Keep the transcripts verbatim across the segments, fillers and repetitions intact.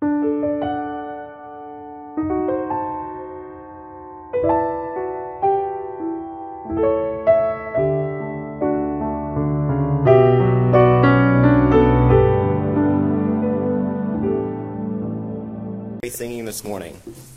Singing this morning.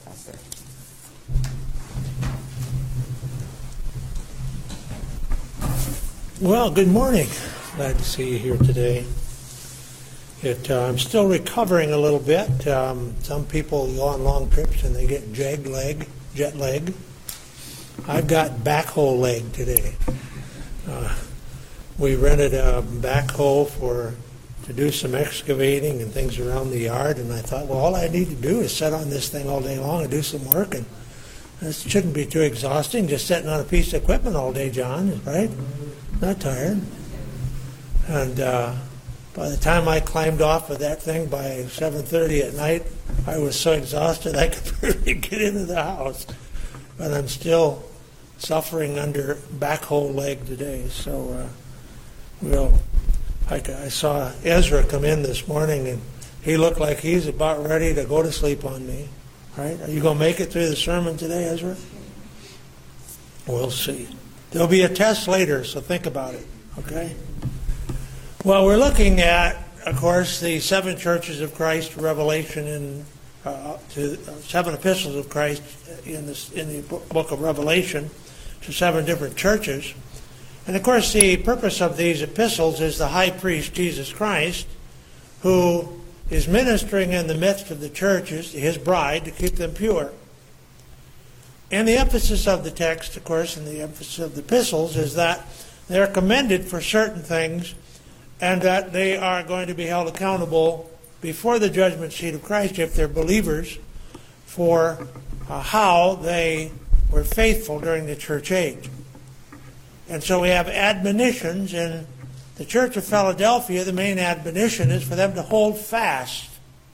Well, good morning. Glad to see you here today. It, uh, I'm still recovering a little bit. Um, some people go on long trips and they get jag leg, jet lag. I've got backhoe leg today. Uh, we rented a backhoe for to do some excavating and things around the yard, and I thought, well, all I need to do is sit on this thing all day long and do some work, and this shouldn't be too exhausting, just sitting on a piece of equipment all day, John, right? Not tired. And uh, by the time I climbed off of that thing by seven thirty at night, I was so exhausted I could barely get into the house. But I'm still suffering under backhoe leg today, so uh, we'll... I, I saw Ezra come in this morning, and he looked like he's about ready to go to sleep on me. Right? Are you going to make it through the sermon today, Ezra? We'll see. There'll be a test later, so think about it. Okay? Well, we're looking at, of course, the seven churches of Christ, Revelation, in uh, to uh, seven epistles of Christ in this in the book of Revelation to seven different churches. And of course, the purpose of these epistles is the high priest, Jesus Christ, who is ministering in the midst of the churches, his bride, to keep them pure. And the emphasis of the text, of course, and the emphasis of the epistles is that they're commended for certain things and that they are going to be held accountable before the judgment seat of Christ, if they're believers, for uh, how they were faithful during the church age. And so we have admonitions in the Church of Philadelphia. The main admonition is for them to hold fast.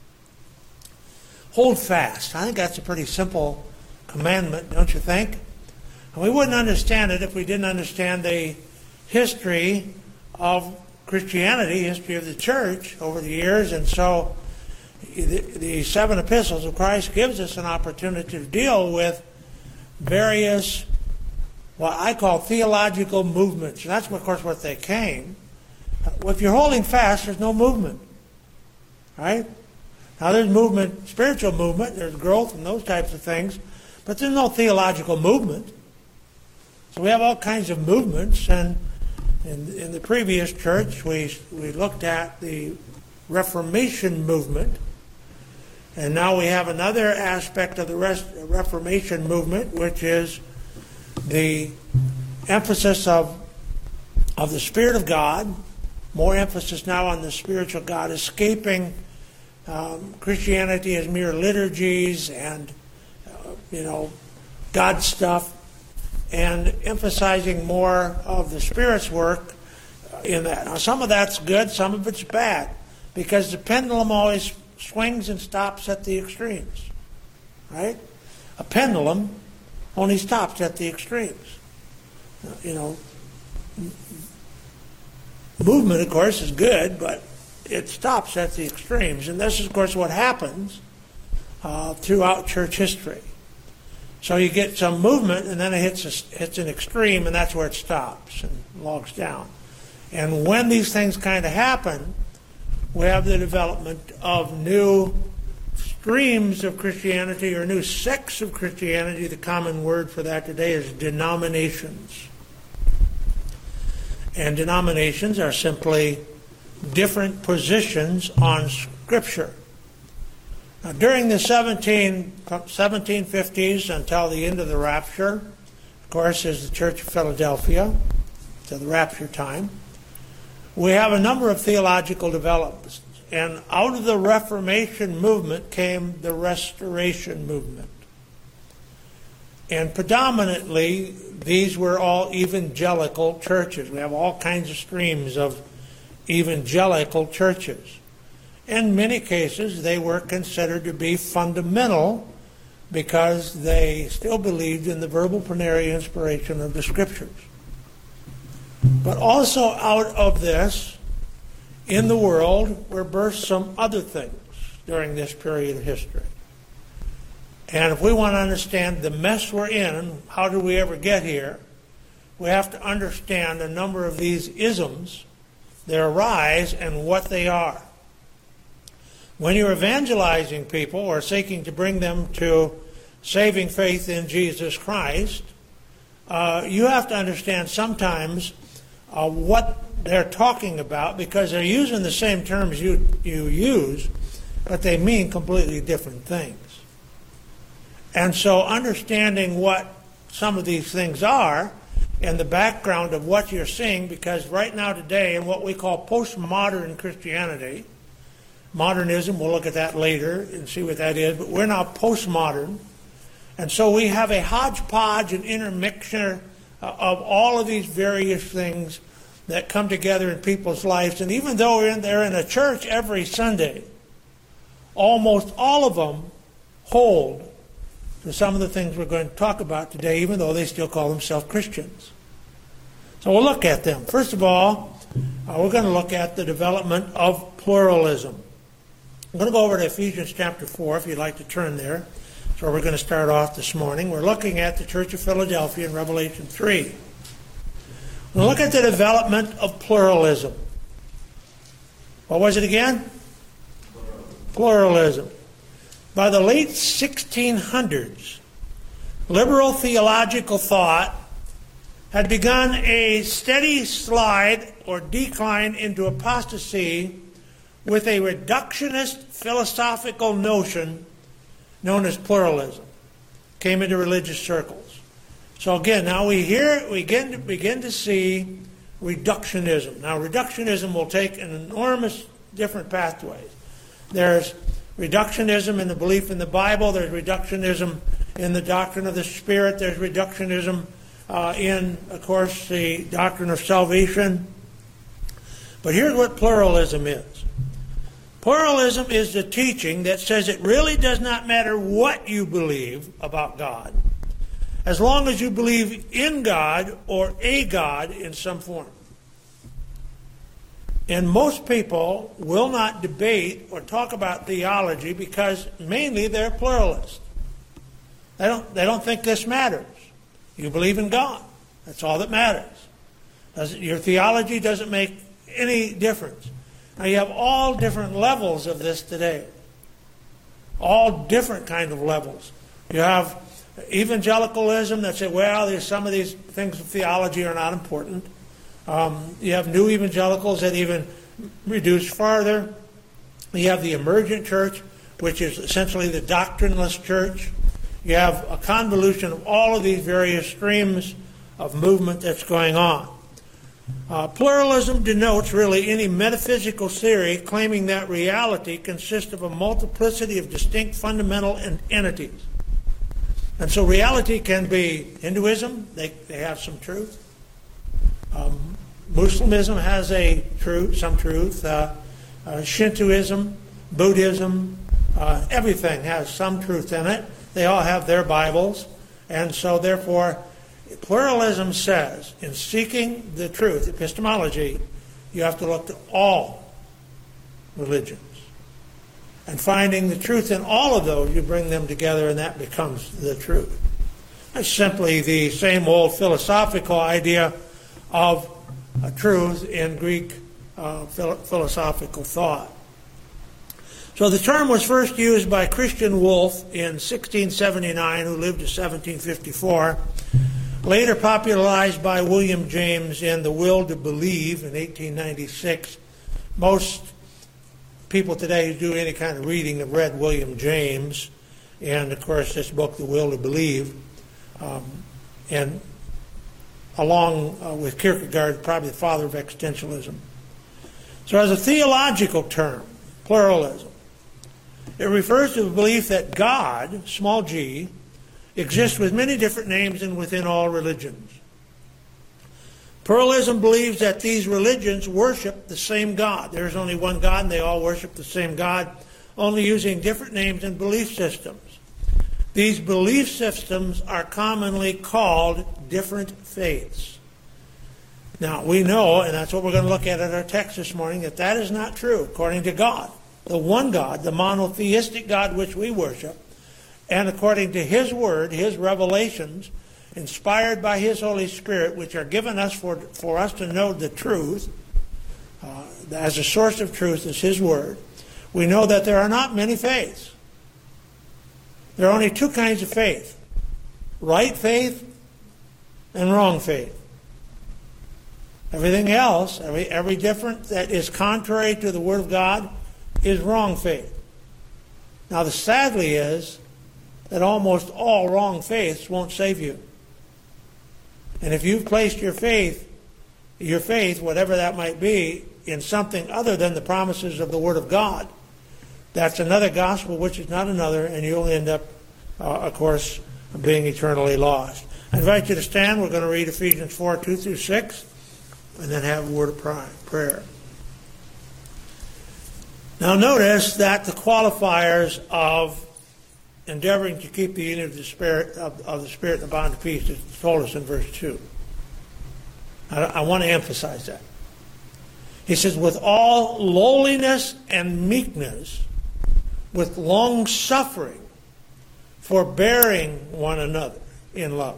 Hold fast. I think that's a pretty simple commandment, don't you think? And we wouldn't understand it if we didn't understand the history of Christianity, history of the church over the years. And so the, the seven epistles of Christ gives us an opportunity to deal with various what I call theological movements. And that's, of course, what they came. If you're holding fast, there's no movement. Right? Now, there's movement, spiritual movement, there's growth and those types of things, but there's no theological movement. So we have all kinds of movements, and in, in the previous church, we, we looked at the Reformation movement, and now we have another aspect of the rest, Reformation movement, which is the emphasis of of the Spirit of God, more emphasis now on the spiritual God, escaping um, Christianity as mere liturgies and, uh, you know, God stuff, and emphasizing more of the Spirit's work in that. Now, some of that's good, some of it's bad, because the pendulum always swings and stops at the extremes, right? A pendulum only stops at the extremes. You know, movement, of course, is good, but it stops at the extremes. And this is, of course, what happens uh, throughout church history. So you get some movement, and then it hits, a, hits an extreme, and that's where it stops and logs down. And when these things kind of happen, we have the development of new streams of Christianity, or new sects of Christianity. The common word for that today is denominations. And denominations are simply different positions on Scripture. Now, during the seventeen, seventeen fifties until the end of the rapture, of course, is the Church of Philadelphia, to the rapture time, we have a number of theological developments. And out of the Reformation movement came the Restoration movement. And predominantly, these were all evangelical churches. We have all kinds of streams of evangelical churches. In many cases, they were considered to be fundamental because they still believed in the verbal plenary inspiration of the Scriptures. But also out of this, in the world, were birthed some other things. during this period of history. And if we want to understand the mess we're in, and how did we ever get here, we have to understand a number of these isms, their rise, and what they are. When you're evangelizing people or seeking to bring them to saving faith in Jesus Christ, uh, you have to understand sometimes uh, what they're talking about, because they're using the same terms you, you use, but they mean completely different things. And so understanding what some of these things are and the background of what you're seeing, because right now today in what we call postmodern Christianity, modernism, we'll look at that later and see what that is, but we're now postmodern. And so we have a hodgepodge, an intermixture of all of these various things that come together in people's lives. And even though they're in, they're in a church every Sunday, almost all of them hold to some of the things we're going to talk about today, even though they still call themselves Christians. So we'll look at them. First of all, uh, we're going to look at the development of pluralism. I'm going to go over to Ephesians chapter four, if you'd like to turn there. So we're going to start off this morning. We're looking at the Church of Philadelphia in Revelation three. We'll look at the development of pluralism. What was it again? Pluralism. By the late sixteen hundreds, liberal theological thought had begun a steady slide or decline into apostasy with a reductionist philosophical notion known as pluralism. Came into religious circles. So again, now we hear, we begin to, begin to see reductionism. Now reductionism will take an enormous different pathways. There's reductionism in the belief in the Bible. There's reductionism in the doctrine of the Spirit. There's reductionism uh, in, of course, the doctrine of salvation. But here's what pluralism is. Pluralism is the teaching that says it really does not matter what you believe about God, as long as you believe in God or a God in some form. And most people will not debate or talk about theology because mainly they're pluralists. They don't, they don't think this matters. You believe in God. That's all that matters. Does, your theology doesn't make any difference. Now you have all different levels of this today. All different kind of levels. You have evangelicalism that say, well, there's some of these things of theology are not important. Um, you have new evangelicals that even reduce farther. You have the emergent church, which is essentially the doctrineless church. You have a convolution of all of these various streams of movement that's going on. Uh, pluralism denotes really any metaphysical theory claiming that reality consists of a multiplicity of distinct fundamental entities. And so reality can be Hinduism, they, they have some truth. Um, Muslimism has a truth, some truth. Uh, uh, Shintoism, Buddhism, uh, everything has some truth in it. They all have their Bibles. And so therefore, pluralism says, in seeking the truth, epistemology, you have to look to all religions. And finding the truth in all of those, you bring them together and that becomes the truth. It's simply the same old philosophical idea of a truth in Greek uh, philo- philosophical thought. So the term was first used by Christian Wolff in sixteen seventy-nine, who lived to seventeen fifty-four, later popularized by William James in The Will to Believe in eighteen ninety-six. Most people today who do any kind of reading have read William James, and of course this book, The Will to Believe, um, and along uh, with Kierkegaard, probably the father of existentialism. So as a theological term, pluralism, it refers to the belief that God, small g, exists with many different names and within all religions. Pluralism believes that these religions worship the same God. There is only one God and they all worship the same God, only using different names and belief systems. These belief systems are commonly called different faiths. Now, we know, and that's what we're going to look at in our text this morning, that that is not true according to God. the one God, the monotheistic God which we worship, and according to His Word, His revelations, inspired by His Holy Spirit, which are given us for, for us to know the truth, uh, as a source of truth is His Word, we know that there are not many faiths. There are only two kinds of faith: right faith and wrong faith. Everything else, every, every different that is contrary to the Word of God is wrong faith. Now, the sadly is that almost all wrong faiths won't save you. And if you've placed your faith, your faith, whatever that might be, in something other than the promises of the Word of God, that's another gospel which is not another, and you'll end up, uh, of course, being eternally lost. I invite you to stand. We're going to read Ephesians four, two through six, and then have a word of prayer. Now notice that the qualifiers of endeavoring to keep the unity of the Spirit, of, of the Spirit and the bond of peace is told us in verse two. I, I want to emphasize that. He says, with all lowliness and meekness, with long suffering, forbearing one another in love,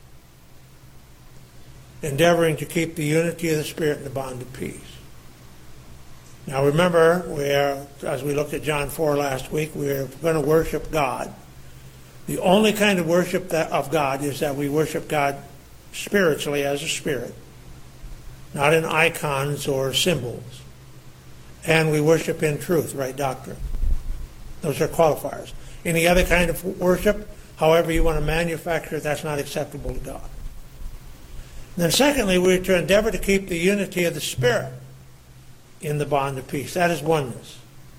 endeavoring to keep the unity of the Spirit and the bond of peace. Now remember, we are, as we looked at John four last week, we are going to worship God. The only kind of worship that, of God is that we worship God spiritually as a spirit, not in icons or symbols. And we worship in truth, right doctrine. Those are qualifiers. Any other kind of worship, however you want to manufacture it, that's not acceptable to God. And then secondly, we're to endeavor to keep the unity of the Spirit in the bond of peace. That is oneness.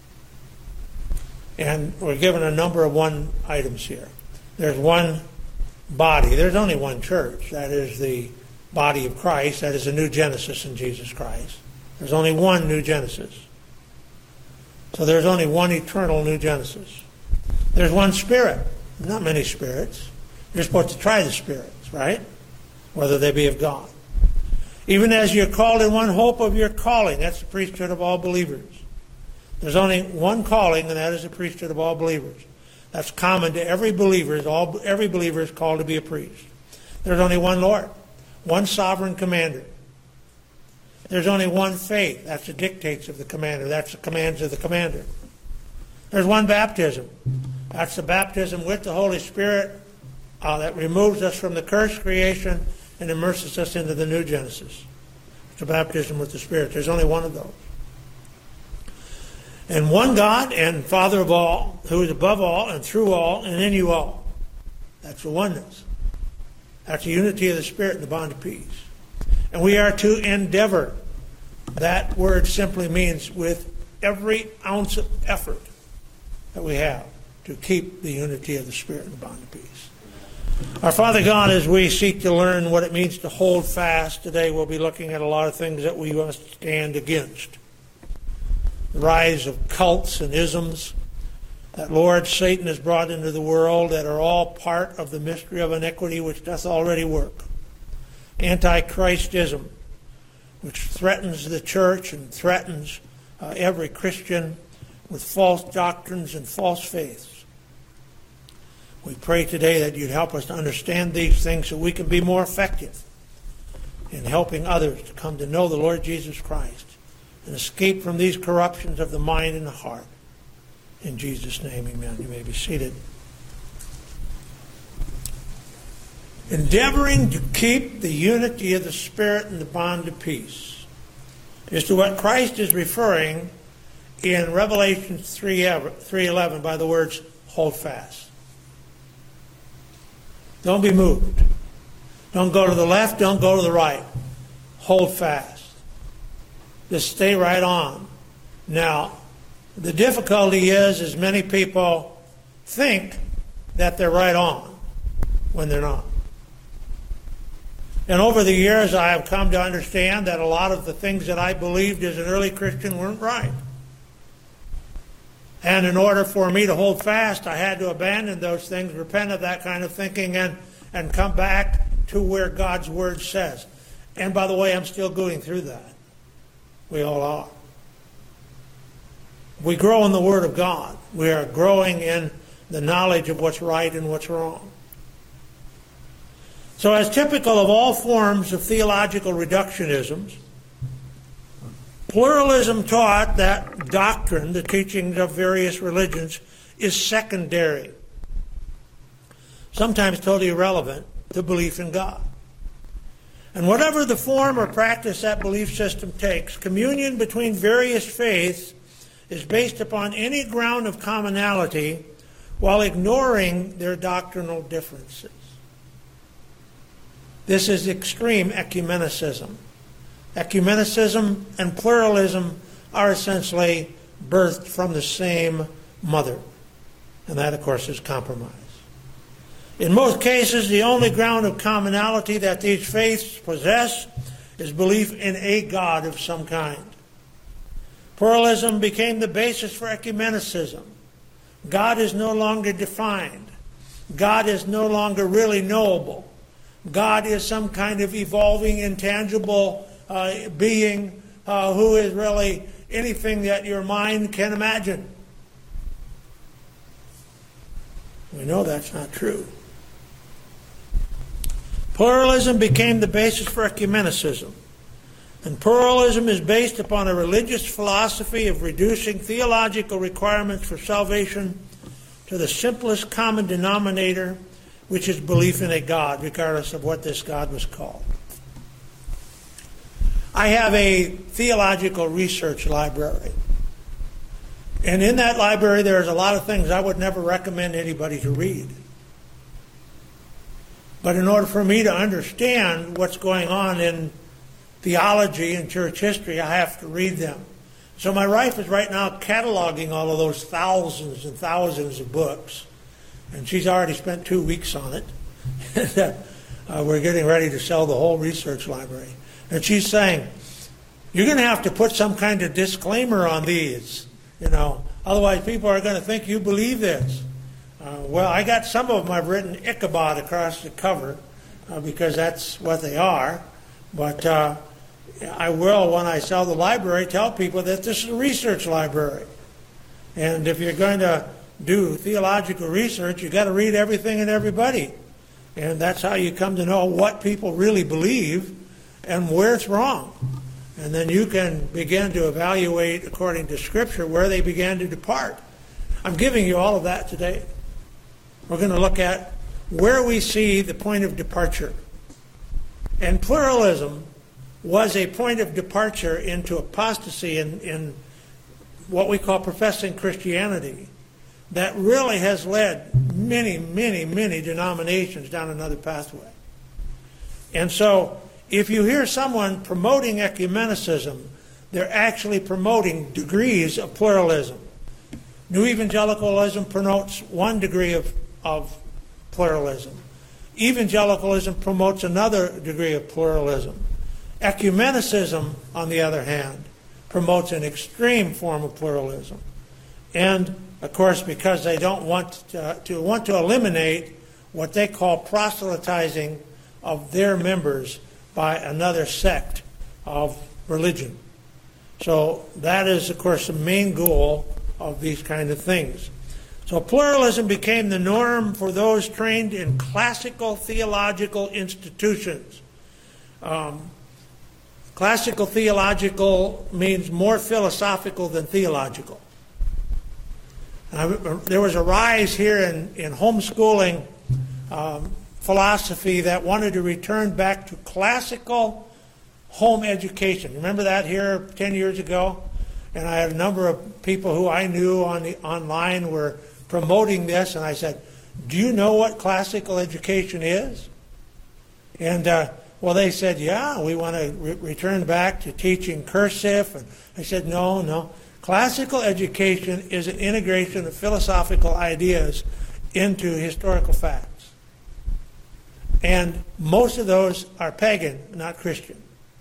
And we're given a number of one items here. There's one body. There's only one church. That is the body of Christ. That is a new Genesis in Jesus Christ. There's only one new Genesis. So there's only one eternal new Genesis. There's one Spirit. Not many spirits. You're supposed to try the spirits, right? Whether they be of God. Even as you're called in one hope of your calling. That's the priesthood of all believers. There's only one calling, and that is the priesthood of all believers. That's common to every believer. All, every believer is called to be a priest. There's only one Lord. One sovereign commander. There's only one faith. That's the dictates of the commander. That's the commands of the commander. There's one baptism. That's the baptism with the Holy Spirit uh, that removes us from the cursed creation and immerses us into the new Genesis. It's a baptism with the Spirit. There's only one of those. And one God and Father of all, who is above all and through all and in you all. That's the oneness. That's the unity of the Spirit and the bond of peace. And we are to endeavor. That word simply means with every ounce of effort that we have to keep the unity of the Spirit and the bond of peace. Our Father God, as we seek to learn what it means to hold fast, today we'll be looking at a lot of things that we must stand against. The rise of cults and isms that Lord Satan has brought into the world that are all part of the mystery of iniquity which doth already work. Antichristism, which threatens the church and threatens uh, every Christian with false doctrines and false faiths. We pray today that you'd help us to understand these things so we can be more effective in helping others to come to know the Lord Jesus Christ and escape from these corruptions of the mind and the heart. In Jesus' name, amen. You may be seated. Endeavoring to keep the unity of the Spirit and the bond of peace is to what Christ is referring in Revelation three eleven by the words, hold fast. Don't be moved. Don't go to the left, don't go to the right. Hold fast. Just stay right on. Now, the difficulty is, is many people think that they're right on when they're not. And over the years, I have come to understand that a lot of the things that I believed as an early Christian weren't right. And in order for me to hold fast, I had to abandon those things, repent of that kind of thinking, and, and come back to where God's Word says. And by the way, I'm still going through that. We all are. We grow in the Word of God. We are growing in the knowledge of what's right and what's wrong. So as typical of all forms of theological reductionisms, pluralism taught that doctrine, the teachings of various religions, is secondary, sometimes totally irrelevant to belief in God. And whatever the form or practice that belief system takes, communion between various faiths is based upon any ground of commonality while ignoring their doctrinal differences. This is extreme ecumenicism. Ecumenicism and pluralism are essentially birthed from the same mother. And that, of course, is compromise. In most cases, the only ground of commonality that these faiths possess is belief in a God of some kind. Pluralism became the basis for ecumenicism. God is no longer defined. God is no longer really knowable. God is some kind of evolving, intangible uh, being uh, who is really anything that your mind can imagine. We know that's not true. Pluralism became the basis for ecumenicism. And pluralism is based upon a religious philosophy of reducing theological requirements for salvation to the simplest common denominator, which is belief in a God, regardless of what this God was called. I have a theological research library. And in that library, there's a lot of things I would never recommend anybody to read. But in order for me to understand what's going on in theology and church history, I have to read them. So my wife is right now cataloging all of those thousands and thousands of books. And she's already spent two weeks on it. and, uh, we're getting ready to sell the whole research library. And she's saying, you're going to have to put some kind of disclaimer on these. You know, otherwise people are going to think you believe this. Uh, well, I got some of them I've written Ichabod across the cover uh, because that's what they are. But uh, I will, when I sell the library, tell people that this is a research library. And if you're going to do theological research, you've got to read everything and everybody. And that's how you come to know what people really believe and where it's wrong. And then you can begin to evaluate, according to Scripture, where they began to depart. I'm giving you all of that today. We're going to look at where we see the point of departure. And pluralism was a point of departure into apostasy in, in what we call professing Christianity that really has led many, many, many denominations down another pathway. And so if you hear someone promoting ecumenicism, they're actually promoting degrees of pluralism. New evangelicalism promotes one degree of, of pluralism. Evangelicalism promotes another degree of pluralism. Ecumenicism, on the other hand, promotes an extreme form of pluralism. And, of course, because they don't want to, to want to eliminate what they call proselytizing of their members by another sect of religion. So that is, of course, the main goal of these kind of things. So pluralism became the norm for those trained in classical theological institutions. Um, classical theological means more philosophical than theological. I, there was a rise here in, in homeschooling um, philosophy that wanted to return back to classical home education. Remember that here ten years ago? And I had a number of people who I knew on the online were promoting this, and I said, do you know what classical education is? And, uh, well, they said, yeah, we want to re- return back to teaching cursive. And I said, no, no. Classical education is an integration of philosophical ideas into historical facts. And most of those are pagan, not Christian.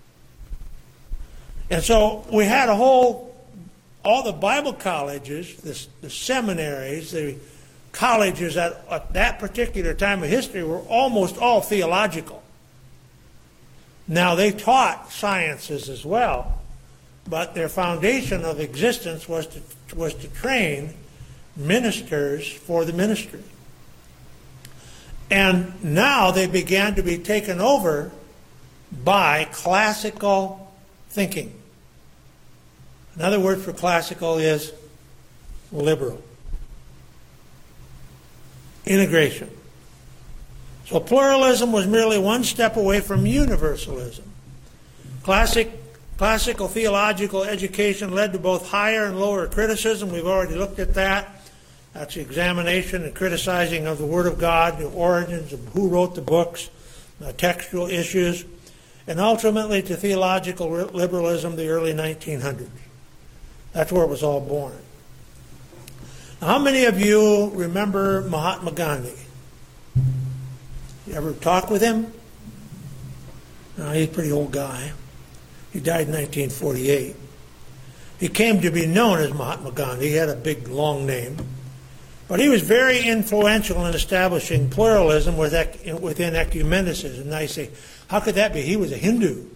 And so we had a whole, all the Bible colleges, the, the seminaries, the colleges at, at that particular time of history were almost all theological. Now, they taught sciences as well, but their foundation of existence was to was to train ministers for the ministry. And now they began to be taken over by classical thinking. Another word for classical is liberal. Integration. So pluralism was merely one step away from universalism. Classic, classical theological education led to both higher and lower criticism. We've already looked at that. That's the examination and criticizing of the Word of God, the origins of who wrote the books, the textual issues, and ultimately to theological liberalism, the early nineteen hundreds. That's where it was all born. Now, how many of you remember Mahatma Gandhi? You ever talk with him? No, he's a pretty old guy. He died in nineteen forty-eight. He came to be known as Mahatma Gandhi. He had a big, long name. But he was very influential in establishing pluralism within ecumenicism. Now you say, how could that be? He was a Hindu.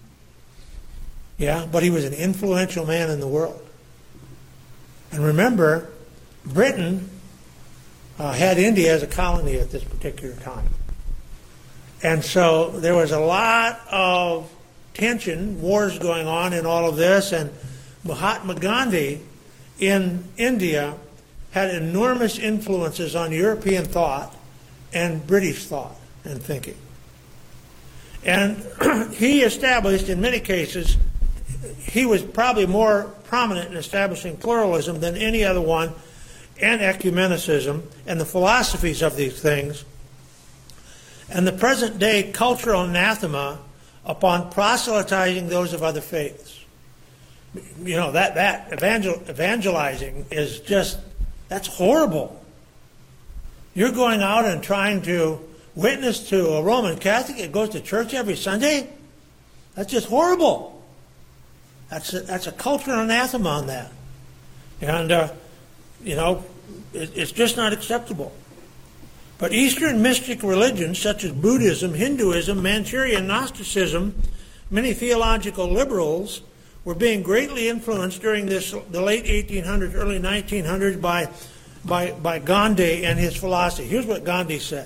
Yeah, but he was an influential man in the world. And remember, Britain uh, had India as a colony at this particular time. And so there was a lot of tension, wars going on in all of this, and Mahatma Gandhi in India had enormous influences on European thought and British thought and thinking. And he established, in many cases, he was probably more prominent in establishing pluralism than any other one, and ecumenicism, and the philosophies of these things, and the present-day cultural anathema upon proselytizing those of other faiths. You know, that, that evangel, evangelizing is just, that's horrible. You're going out and trying to witness to a Roman Catholic that goes to church every Sunday? That's just horrible. That's a, that's a cultural anathema on that. And, uh, you know, it, it's just not acceptable. But Eastern mystic religions such as Buddhism, Hinduism, Manchurian Gnosticism, many theological liberals were being greatly influenced during this the late eighteen hundreds, early nineteen hundreds by, by, by Gandhi and his philosophy. Here's what Gandhi said.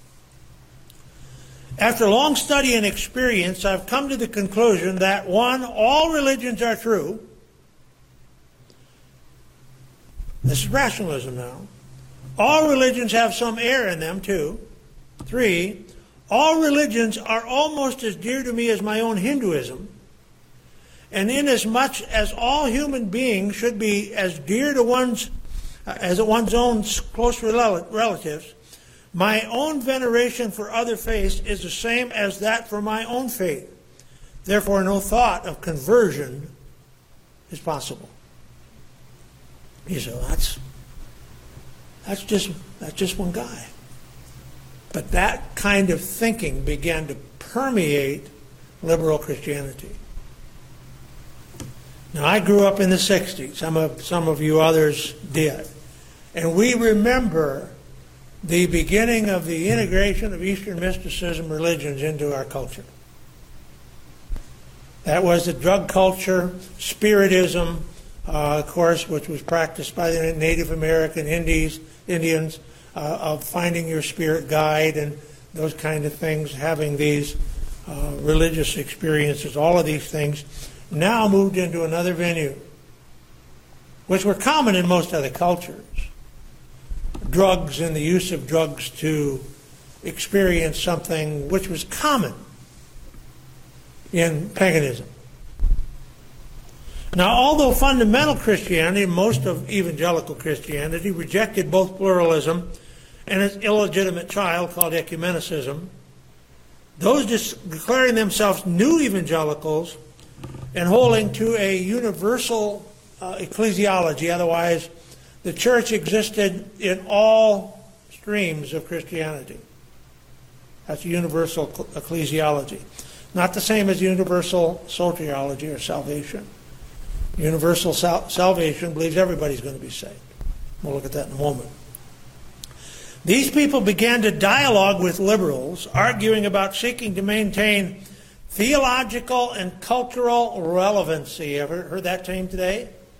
After long study and experience, I've come to the conclusion that, one, all religions are true. This is rationalism now. All religions have some error in them, too. Three, all religions are almost as dear to me as my own Hinduism. And inasmuch as all human beings should be as dear to one's, uh, as one's own close rel- relatives, my own veneration for other faiths is the same as that for my own faith. Therefore, no thought of conversion is possible. You say, well, that's that's just that's just one guy. But that kind of thinking began to permeate liberal Christianity. Now, I grew up in the sixties. Some of some of you others did, and we remember the beginning of the integration of Eastern mysticism religions into our culture. That was the drug culture, Spiritism, uh, of course, which was practiced by the Native American Indies, Indians, uh, of finding your spirit guide and those kind of things, having these uh, religious experiences, all of these things, now moved into another venue, which were common in most other cultures. Drugs and the use of drugs to experience something which was common in paganism. Now, although fundamental Christianity, most of evangelical Christianity, rejected both pluralism and its illegitimate child called ecumenicism, those declaring themselves new evangelicals and holding to a universal uh, ecclesiology, otherwise the church existed in all streams of Christianity. That's universal ecclesiology. Not the same as universal soteriology or salvation. Universal sal- salvation believes everybody's going to be saved. We'll look at that in a moment. These people began to dialogue with liberals, arguing about seeking to maintain theological and cultural relevancy. Ever heard that term today?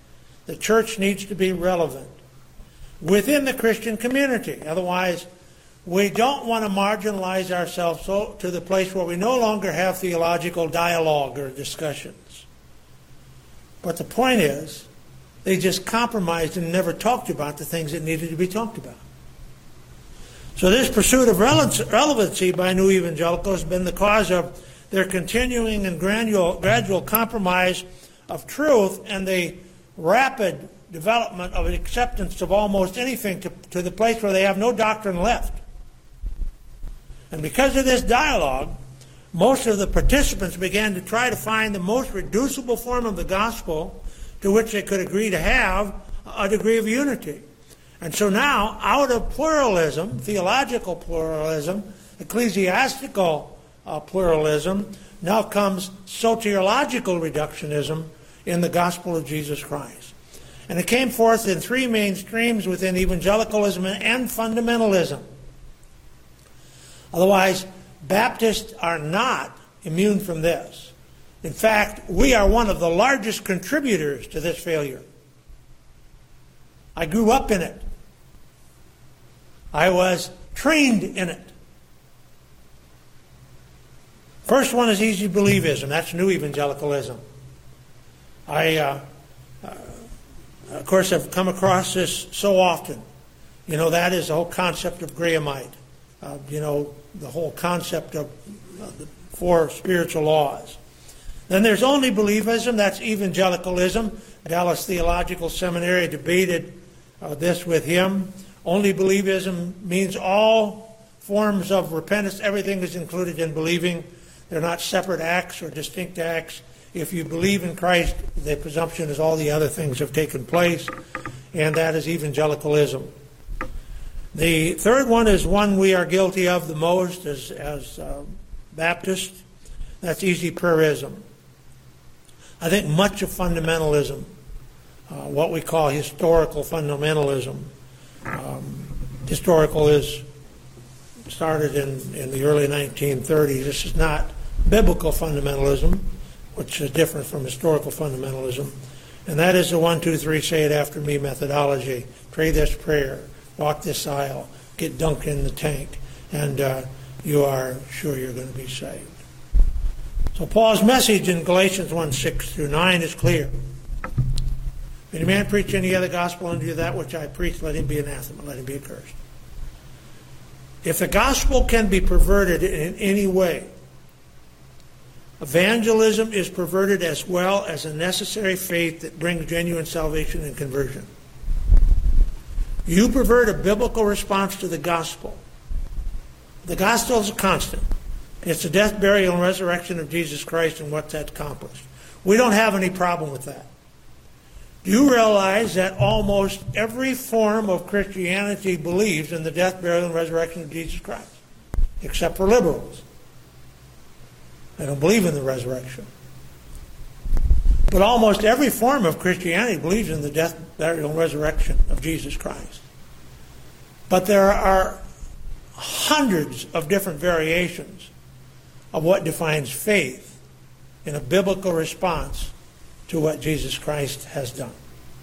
The church needs to be relevant within the Christian community. Otherwise, we don't want to marginalize ourselves so, to the place where we no longer have theological dialogue or discussions. But the point is, they just compromised and never talked about the things that needed to be talked about. So this pursuit of relevancy by new evangelicals has been the cause of their continuing and gradual, gradual compromise of truth and the rapid development of an acceptance of almost anything to, to the place where they have no doctrine left. And because of this dialogue, most of the participants began to try to find the most reducible form of the gospel to which they could agree to have a degree of unity. And so now, out of pluralism, theological pluralism, ecclesiastical uh, pluralism, now comes soteriological reductionism in the gospel of Jesus Christ. And it came forth in three main streams within evangelicalism and fundamentalism. Otherwise, Baptists are not immune from this. In fact, we are one of the largest contributors to this failure. I grew up in it. I was trained in it. First one is easy believism. That's new evangelicalism. I, uh, uh, of course, have come across this so often. You know, that is the whole concept of Grahamite. Uh, you know, the whole concept of uh, the four spiritual laws. Then there's only believism. That's evangelicalism. Dallas Theological Seminary debated uh, this with him. Only believism means all forms of repentance. Everything is included in believing. They're not separate acts or distinct acts. If you believe in Christ, the presumption is all the other things have taken place, and that is evangelicalism. The third one is one we are guilty of the most as, as uh, Baptists. That's easy prayerism. I think much of fundamentalism, uh, what we call historical fundamentalism, um, historical is started in, in the early nineteen thirties. This is not biblical fundamentalism, which is different from historical fundamentalism. And that is the one, two, three, say it after me methodology. Pray this prayer. Walk this aisle, get dunked in the tank, and uh, you are sure you're going to be saved. So Paul's message in Galatians one, six through nine is clear. If any man preach any other gospel unto that which I preach, let him be anathema, let him be accursed. If the gospel can be perverted in any way, evangelism is perverted as well as a necessary faith that brings genuine salvation and conversion. You pervert a biblical response to the gospel. The gospel is a constant. It's the death, burial, and resurrection of Jesus Christ and what that's accomplished. We don't have any problem with that. Do you realize that almost every form of Christianity believes in the death, burial, and resurrection of Jesus Christ? Except for liberals. They don't believe in the resurrection. But almost every form of Christianity believes in the death, burial, and resurrection of Jesus Christ. But there are hundreds of different variations of what defines faith in a biblical response to what Jesus Christ has done.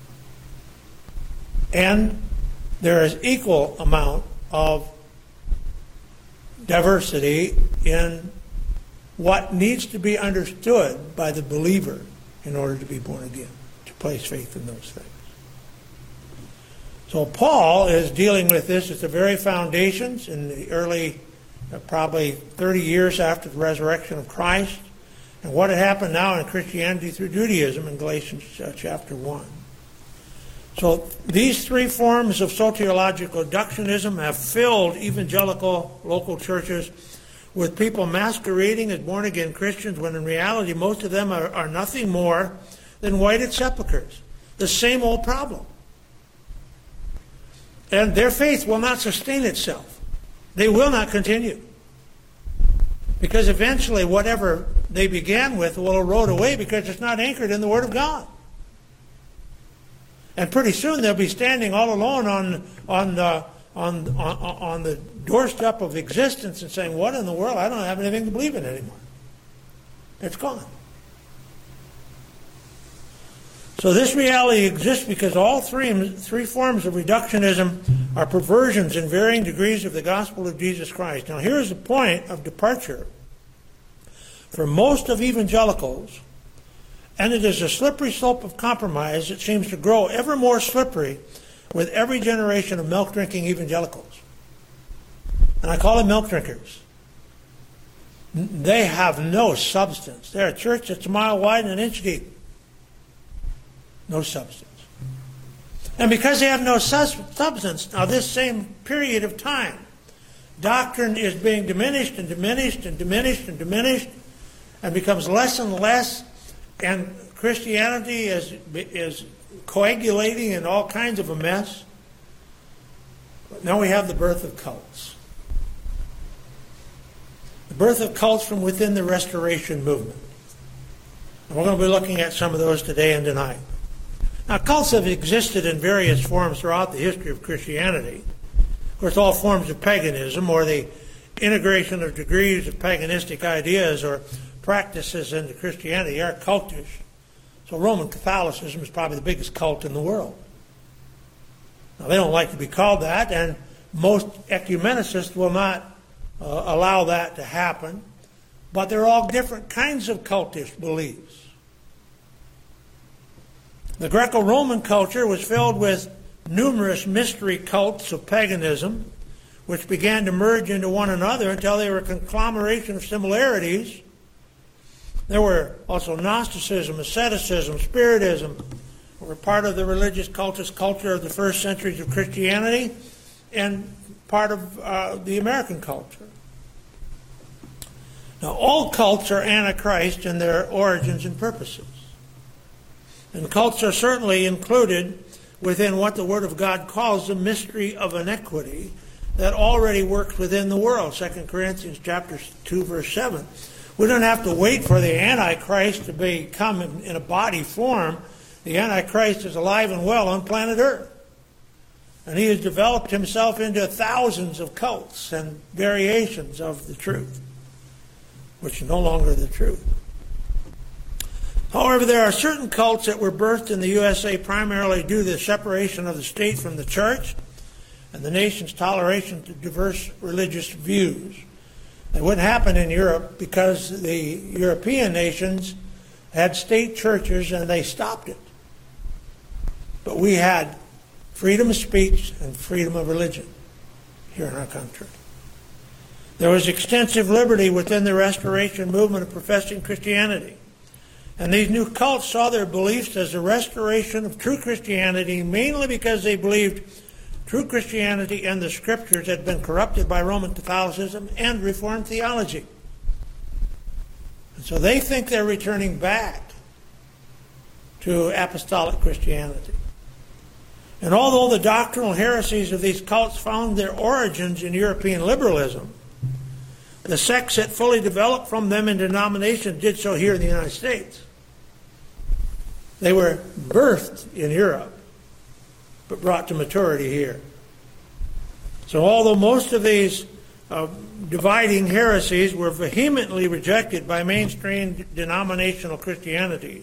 And there is equal amount of diversity in what needs to be understood by the believer in order to be born again, to place faith in those things. So Paul is dealing with this at the very foundations in the early, uh, probably thirty years after the resurrection of Christ, and what had happened now in Christianity through Judaism in Galatians uh, chapter one. So these three forms of soteriological reductionism have filled evangelical local churches with people masquerading as born-again Christians when in reality most of them are, are nothing more than whited sepulchres. The same old problem. And their faith will not sustain itself. They will not continue. Because eventually whatever they began with will erode away because it's not anchored in the Word of God. And pretty soon they'll be standing all alone on, on, the, on, on, on the doorstep of existence and saying, what in the world? I don't have anything to believe in anymore. It's gone. So this reality exists because all three, three forms of reductionism are perversions in varying degrees of the gospel of Jesus Christ. Now here's the point of departure for most of evangelicals, and it is a slippery slope of compromise that seems to grow ever more slippery with every generation of milk-drinking evangelicals. And I call them milk drinkers. They have no substance. They're a church that's a mile wide and an inch deep. No substance. And because they have no substance, now this same period of time, doctrine is being diminished and diminished and diminished and diminished and becomes less and less, and Christianity is, is coagulating in all kinds of a mess. But now we have the birth of cults. The birth of cults from within the Restoration movement. And we're going to be looking at some of those today and tonight. Now, cults have existed in various forms throughout the history of Christianity. Of course, all forms of paganism, or the integration of degrees of paganistic ideas or practices into Christianity, are cultish. So Roman Catholicism is probably the biggest cult in the world. Now, they don't like to be called that, and most ecumenicists will not uh, allow that to happen. But they're all different kinds of cultish beliefs. The Greco-Roman culture was filled with numerous mystery cults of paganism, which began to merge into one another until they were a conglomeration of similarities. There were also Gnosticism, asceticism, Spiritism, were part of the religious cultist culture of the first centuries of Christianity and part of uh, the American culture. Now, all cults are antichrist in their origins and purposes. And cults are certainly included within what the Word of God calls the mystery of iniquity that already works within the world. Second Corinthians chapter two, verse seven. We don't have to wait for the Antichrist to become in, in a body form. The Antichrist is alive and well on planet Earth. And he has developed himself into thousands of cults and variations of the truth, which are no longer the truth. However, there are certain cults that were birthed in the U S A primarily due to the separation of the state from the church and the nation's toleration to diverse religious views. It wouldn't happen in Europe because the European nations had state churches and they stopped it. But we had freedom of speech and freedom of religion here in our country. There was extensive liberty within the Restoration movement of professing Christianity. And these new cults saw their beliefs as a restoration of true Christianity, mainly because they believed true Christianity and the Scriptures had been corrupted by Roman Catholicism and Reformed theology. And so they think they're returning back to apostolic Christianity. And although the doctrinal heresies of these cults found their origins in European liberalism, the sects that fully developed from them in denomination did so here in the United States. They were birthed in Europe, but brought to maturity here. So although most of these uh, dividing heresies were vehemently rejected by mainstream denominational Christianity,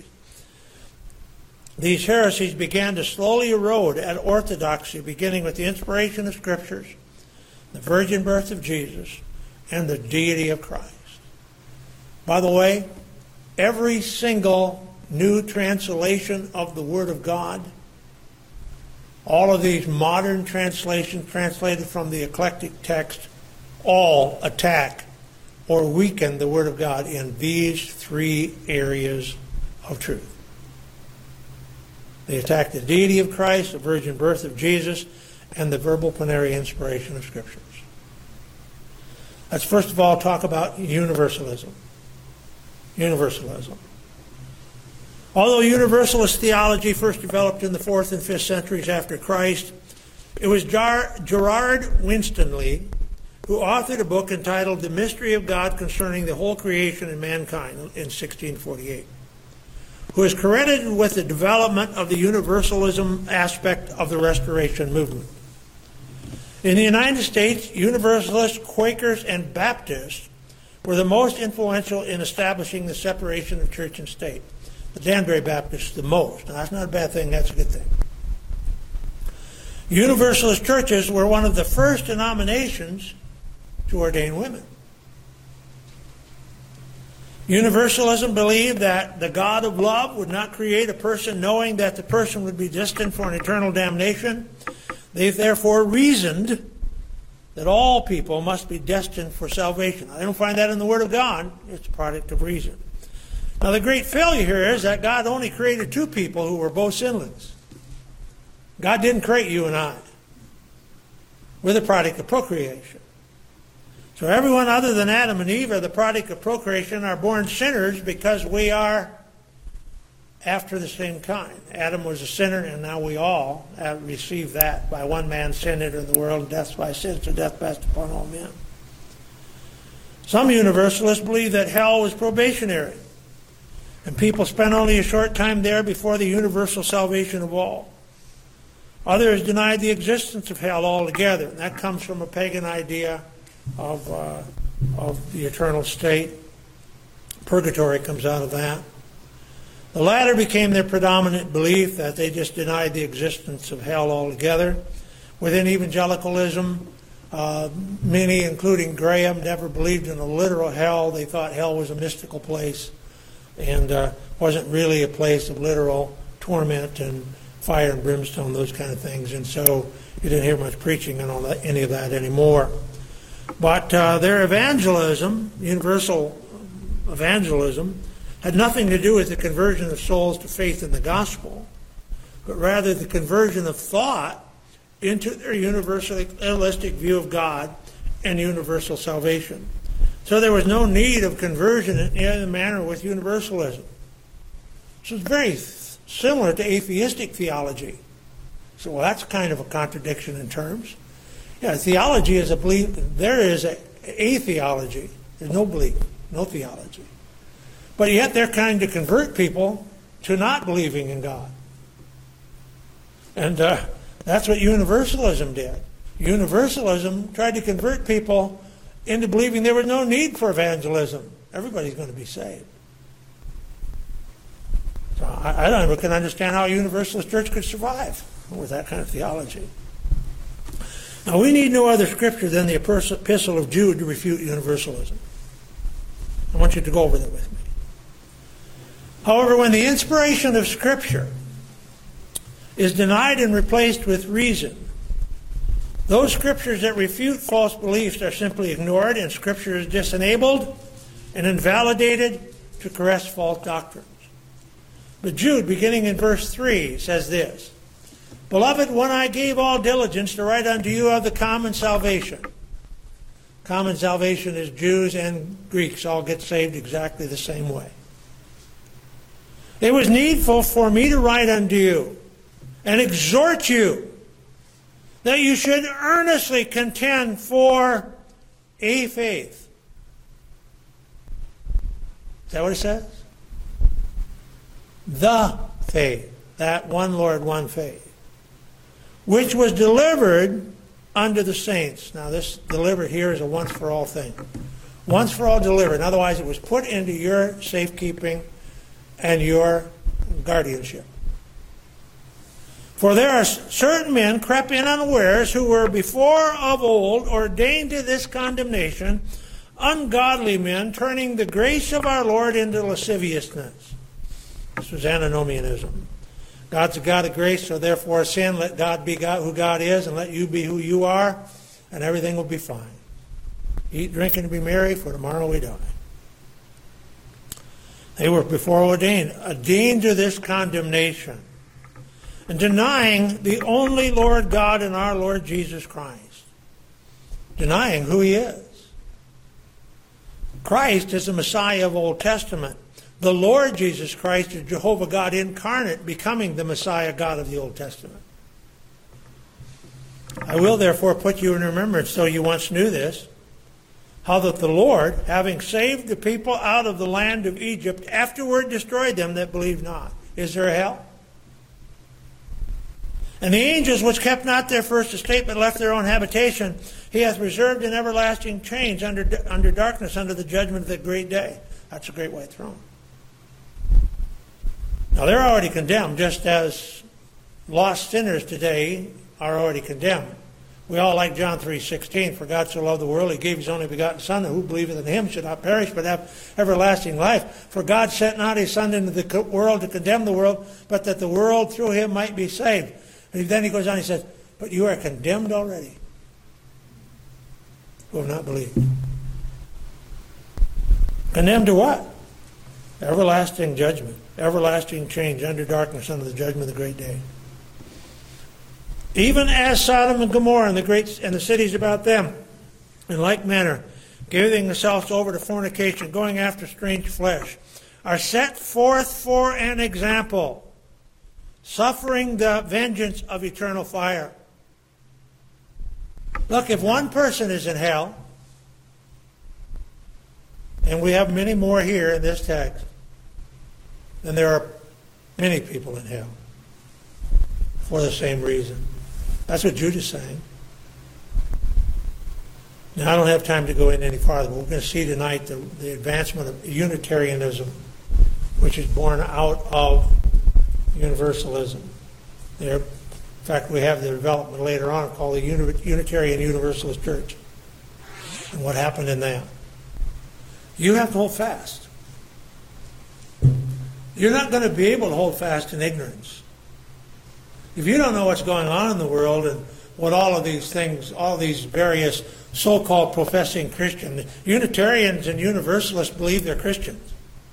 these heresies began to slowly erode at orthodoxy, beginning with the inspiration of Scriptures, the virgin birth of Jesus, and the deity of Christ. By the way, every single new translation of the Word of God, all of these modern translations translated from the eclectic text, all attack or weaken the Word of God in these three areas of truth. They attack the deity of Christ, the virgin birth of Jesus, and the verbal plenary inspiration of Scriptures. Let's first of all talk about universalism. Universalism. Although Universalist theology first developed in the fourth and fifth centuries after Christ, it was Jar- Gerard Winstanley who authored a book entitled The Mystery of God Concerning the Whole Creation and Mankind in sixteen forty-eight, who is credited with the development of the universalism aspect of the Restoration movement. In the United States, Universalists, Quakers, and Baptists were the most influential in establishing the separation of church and state. the Danbury Baptists the most. Now, that's not a bad thing. That's a good thing. Universalist churches were one of the first denominations to ordain women. Universalism believed that the God of love would not create a person knowing that the person would be destined for an eternal damnation. They therefore reasoned that all people must be destined for salvation. I don't find that in the Word of God. It's a product of reason. Now, the great failure here is that God only created two people who were both sinless. God didn't create you and I. We're the product of procreation. So everyone other than Adam and Eve are the product of procreation, are born sinners because we are after the same kind. Adam was a sinner, and now we all have received that. By one man sin entered the world, and death by sin, so death passed upon all men. Some universalists believe that hell was probationary, and people spent only a short time there before the universal salvation of all. Others denied the existence of hell altogether, and that comes from a pagan idea of uh, of the eternal state. Purgatory comes out of that. The latter became their predominant belief, that they just denied the existence of hell altogether. Within evangelicalism, uh, many, including Graham, never believed in a literal hell. They thought hell was a mystical place and uh, wasn't really a place of literal torment and fire and brimstone, those kind of things. And so you didn't hear much preaching on all that, any of that anymore. But uh, their evangelism, universal evangelism, had nothing to do with the conversion of souls to faith in the gospel, but rather the conversion of thought into their universalistic view of God and universal salvation. So there was no need of conversion in any manner with universalism. So it's very th- similar to atheistic theology. So well, that's kind of a contradiction in terms. Yeah, theology is a belief. There is a, a theology. There's no belief, no theology. But yet they're trying to convert people to not believing in God. And uh, that's what universalism did. Universalism tried to convert people into believing there was no need for evangelism. Everybody's going to be saved. So I, I don't even can understand how a Universalist church could survive with that kind of theology. Now, we need no other scripture than the Epistle of Jude to refute universalism. I want you to go over that with me. However, when the inspiration of Scripture is denied and replaced with reason, those scriptures that refute false beliefs are simply ignored, and Scripture is disenabled and invalidated to correct false doctrines. But Jude, beginning in verse three, says this: Beloved, when I gave all diligence to write unto you of the common salvation. Common salvation is Jews and Greeks all get saved exactly the same way. It was needful for me to write unto you and exhort you that you should earnestly contend for a faith. Is that what it says? The faith. That one Lord, one faith. Which was delivered unto the saints. Now this delivered here is a once for all thing. Once for all delivered. Otherwise it was put into your safekeeping and your guardianship. For there are certain men crept in unawares who were before of old ordained to this condemnation, ungodly men turning the grace of our Lord into lasciviousness. This was antinomianism. God's a God of grace, so therefore sin, let God be God who God is, and let you be who you are, and everything will be fine. Eat, drink, and be merry, for tomorrow we die. They were before ordained, ordained to this condemnation, and denying the only Lord God and our Lord Jesus Christ. Denying who He is. Christ is the Messiah of Old Testament. The Lord Jesus Christ is Jehovah God incarnate, becoming the Messiah God of the Old Testament. I will therefore put you in remembrance, though you once knew this, how that the Lord, having saved the people out of the land of Egypt, afterward destroyed them that believed not. Is there a hell? And the angels which kept not their first estate, but left their own habitation, He hath reserved in everlasting chains under, under darkness, under the judgment of the great day. That's a great white throne. Now, they're already condemned, just as lost sinners today are already condemned. We all like John three sixteen, for God so loved the world, he gave his only begotten Son, and who believeth in him should not perish, but have everlasting life. For God sent not his Son into the world to condemn the world, but that the world through him might be saved. And then he goes on, he says, but you are condemned already, who have not believed. Condemned to what? Everlasting judgment, everlasting change, under darkness, under the judgment of the great day. Even as Sodom and Gomorrah and the great and the cities about them, in like manner, giving themselves over to fornication, going after strange flesh, are set forth for an example, suffering the vengeance of eternal fire. Look, if one person is in hell, and we have many more here in this text, then there are many people in hell for the same reason. That's what Jude is saying. Now, I don't have time to go in any farther, but we're going to see tonight the, the advancement of Unitarianism, which is born out of Universalism. There, in fact, we have the development later on called the Unitarian Universalist Church, and what happened in that. You have to hold fast. You're not going to be able to hold fast in ignorance. If you don't know what's going on in the world and what all of these things, all these various so-called professing Christians, Unitarians and Universalists believe they're Christians.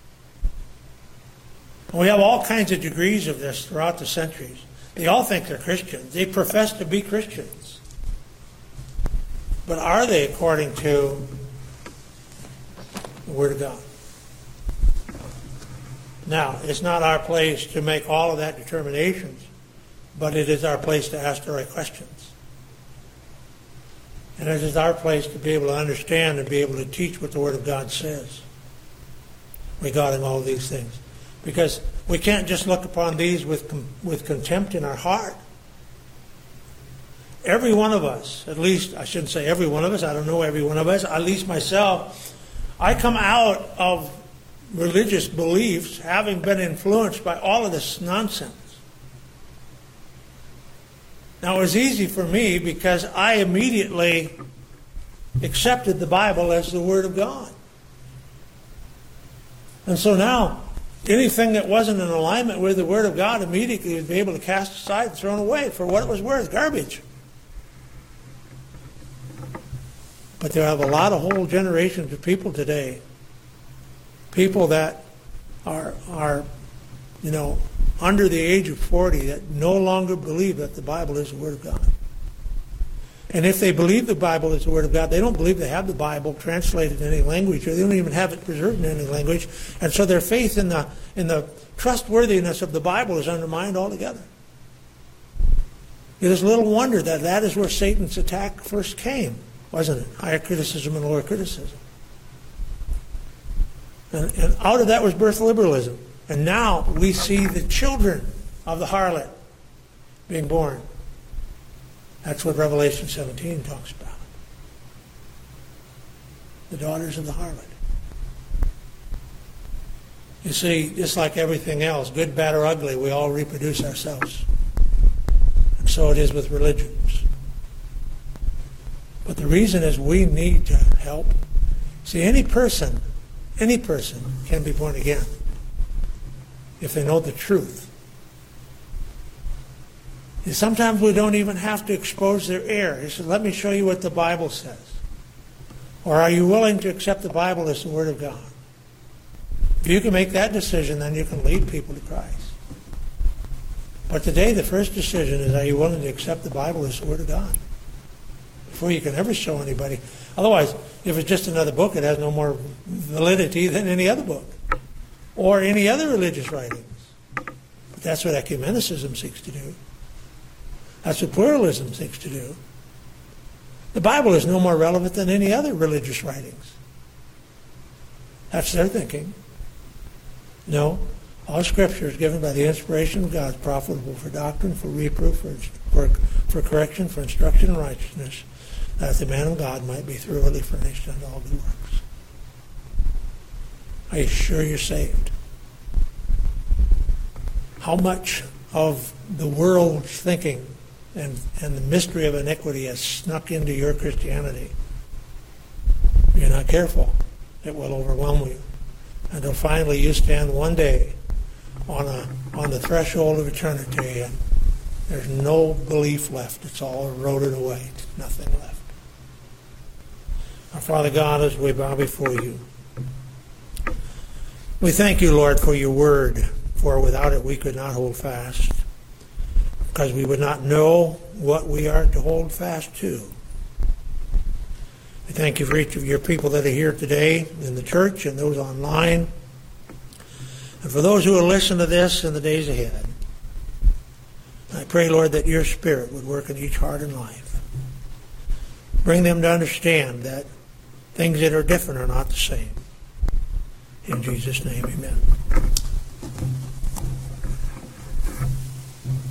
And we have all kinds of degrees of this throughout the centuries. They all think they're Christians. They profess to be Christians. But are they according to the Word of God? Now, it's not our place to make all of that determinations, but it is our place to ask the right questions. And it is our place to be able to understand and be able to teach what the Word of God says regarding all of these things. Because we can't just look upon these with, with contempt in our heart. Every one of us, at least, I shouldn't say every one of us, I don't know every one of us, at least myself, I come out of religious beliefs having been influenced by all of this nonsense. Now, it was easy for me because I immediately accepted the Bible as the Word of God. And so now, anything that wasn't in alignment with the Word of God immediately would be able to cast aside and thrown away for what it was worth, garbage. But there are a lot of whole generations of people today, people that are, are, you know, under the age of forty that no longer believe that the Bible is the Word of God. And if they believe the Bible is the Word of God, they don't believe they have the Bible translated in any language, or they don't even have it preserved in any language. And so their faith in the in the trustworthiness of the Bible is undermined altogether. It is little wonder that that is where Satan's attack first came, wasn't it? Higher criticism and lower criticism. And, and out of that was birth liberalism. And now we see the children of the harlot being born. That's what Revelation seventeen talks about. The daughters of the harlot. You see, just like everything else, good, bad, or ugly, we all reproduce ourselves. And so it is with religions. But the reason is we need to help. See, any person, any person can be born again if they know the truth. And sometimes we don't even have to expose their error. He said, let me show you what the Bible says. Or are you willing to accept the Bible as the Word of God? If you can make that decision, then you can lead people to Christ. But today, the first decision is, are you willing to accept the Bible as the Word of God? Before you can ever show anybody. Otherwise, if it's just another book, it has no more validity than any other book. Or any other religious writings. But that's what ecumenicism seeks to do. That's what pluralism seeks to do. The Bible is no more relevant than any other religious writings. That's their thinking. No, all Scripture is given by the inspiration of God, profitable for doctrine, for reproof, for, for, for correction, for instruction in righteousness, that the man of God might be thoroughly furnished unto all good works. Are you sure you're saved? how much of the world's thinking and, and the mystery of iniquity has snuck into your Christianity. If you're not careful, it will overwhelm you. Until finally you stand one day on a on the threshold of eternity and there's no belief left. It's all eroded away. There's nothing left. Our Father God, as we bow before you, we thank you, Lord, for your word, for without it we could not hold fast, because we would not know what we are to hold fast to. We thank you for each of your people that are here today in the church and those online, and for those who will listen to this in the days ahead. I pray, Lord, that your Spirit would work in each heart and life. Bring them to understand that things that are different are not the same. In Jesus' name, amen.